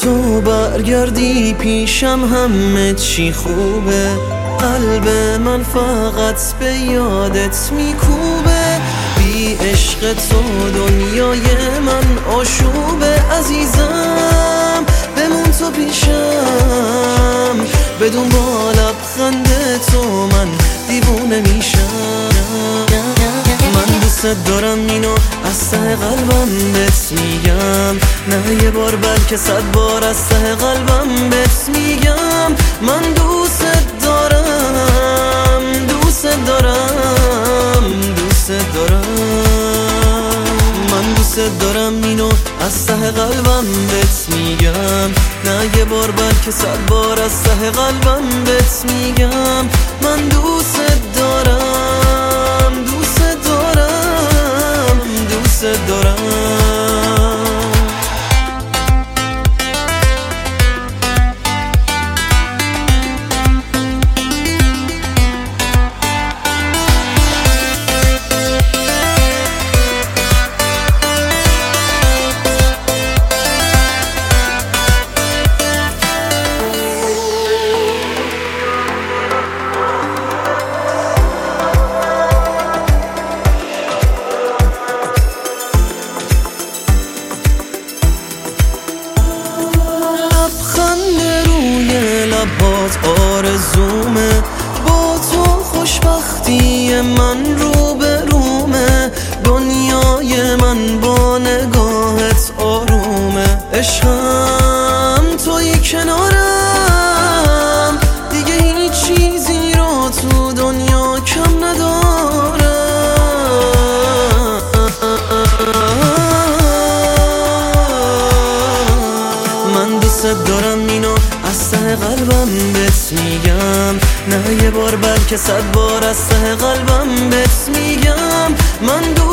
تو برگردی پیشم همه چی خوبه. قلب من فقط به یادت میکوبه. بی عشق تو دنیای من آشوبه. عزیزم بمون تو پیشم، بدون با لبخند تو من دیوونه میشم. من دوست دارم اینو از ته قلبم بهت میگم، نه یه بار بلکه 100 بار از ته قلبم بهت میگم. من دوست دارم، دوست دارم، دوست دارم. من دوست دارم اینو از ته قلبم بهت میگم، نه یه بار بلکه 100 بار از ته قلبم بهت میگم. من دوست دارم، دوست دارم، دوست دارم. آرزومه با تو خوشبختی من رو به رومه. دنیای من با نگاهت آرومه. عشقم توی کنارم، دیگه هیچ چیزی رو تو دنیا کم ندارم. من دوست دارم اینو از ته قلبم بهت میگم، نه یه بار بلکه 100 بار از ته قلبم بهت میگم. من